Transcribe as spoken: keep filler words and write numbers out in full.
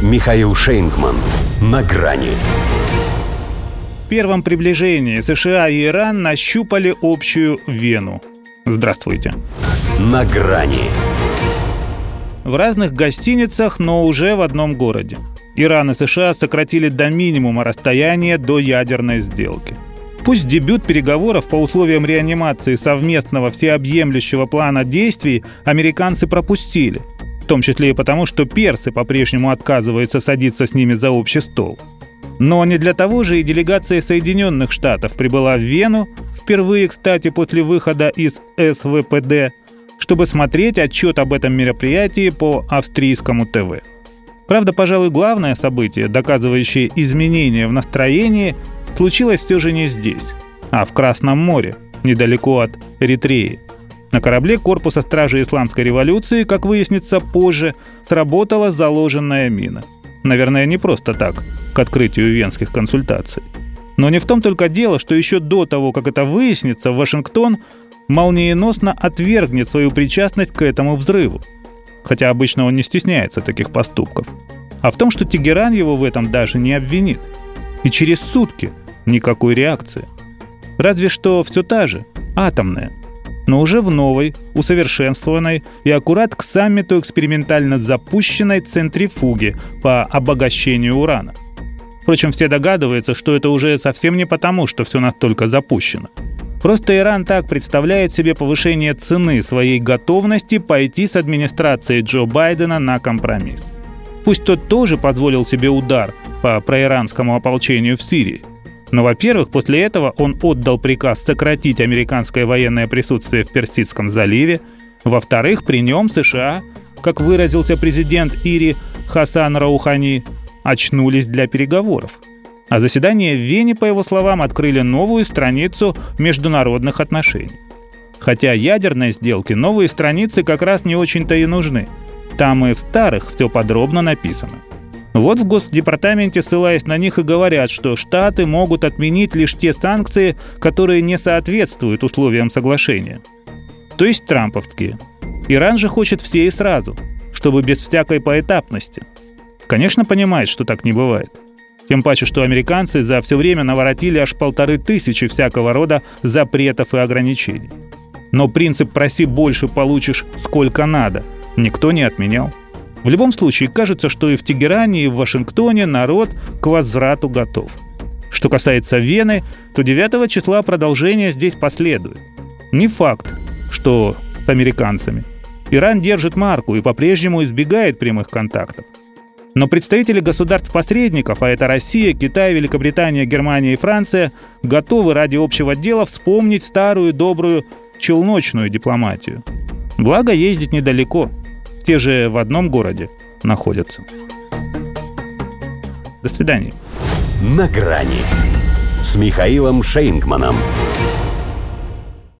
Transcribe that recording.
Михаил Шейнгман. На грани. В первом приближении США и Иран нащупали общую Вену. Здравствуйте. На грани. В разных гостиницах, но уже в одном городе. Иран и США сократили до минимума расстояние до ядерной сделки. Пусть дебют переговоров по условиям реанимации совместного всеобъемлющего плана действий американцы пропустили. В том числе и потому, что персы по-прежнему отказываются садиться с ними за общий стол. Но не для того же и делегация Соединенных Штатов прибыла в Вену, впервые, кстати, после выхода из эс вэ пэ дэ, чтобы смотреть отчет об этом мероприятии по австрийскому тэ вэ. Правда, пожалуй, главное событие, доказывающее изменения в настроении, случилось все же не здесь, а в Красном море, недалеко от Эритреи. На корабле корпуса стражи Исламской революции, как выяснится позже, сработала заложенная мина. Наверное, не просто так, к открытию венских консультаций. Но не в том только дело, что еще до того, как это выяснится, Вашингтон молниеносно отвергнет свою причастность к этому взрыву. Хотя обычно он не стесняется таких поступков. А в том, что Тегеран его в этом даже не обвинит. И через сутки никакой реакции. Разве что все та же, атомная. Но уже в новой, усовершенствованной и аккурат к саммиту экспериментально запущенной центрифуге по обогащению урана. Впрочем, все догадываются, что это уже совсем не потому, что все настолько запущено. Просто Иран так представляет себе повышение цены своей готовности пойти с администрацией Джо Байдена на компромисс. Пусть тот тоже позволил себе удар по проиранскому ополчению в Сирии. Но, во-первых, после этого он отдал приказ сократить американское военное присутствие в Персидском заливе. Во-вторых, при нем США, как выразился президент Ири Хасан Роухани, очнулись для переговоров. А заседание в Вене, по его словам, открыли новую страницу международных отношений. Хотя ядерной сделке новые страницы как раз не очень-то и нужны. Там и в старых все подробно написано. Вот в Госдепартаменте, ссылаясь на них, и говорят, что Штаты могут отменить лишь те санкции, которые не соответствуют условиям соглашения. То есть трамповские. Иран же хочет все и сразу, чтобы без всякой поэтапности. Конечно, понимает, что так не бывает. Тем паче, что американцы за все время наворотили аж полторы тысячи всякого рода запретов и ограничений. Но принцип «проси больше, получишь сколько надо» никто не отменял. В любом случае, кажется, что и в Тегеране, и в Вашингтоне народ к возврату готов. Что касается Вены, то девятого числа продолжение здесь последует. Не факт, что с американцами. Иран держит марку и по-прежнему избегает прямых контактов. Но представители государств-посредников, а это Россия, Китай, Великобритания, Германия и Франция, готовы ради общего дела вспомнить старую добрую челночную дипломатию. Благо, ездить недалеко. Те же в одном городе находятся. До свидания. На грани с Михаилом Шейнгманом.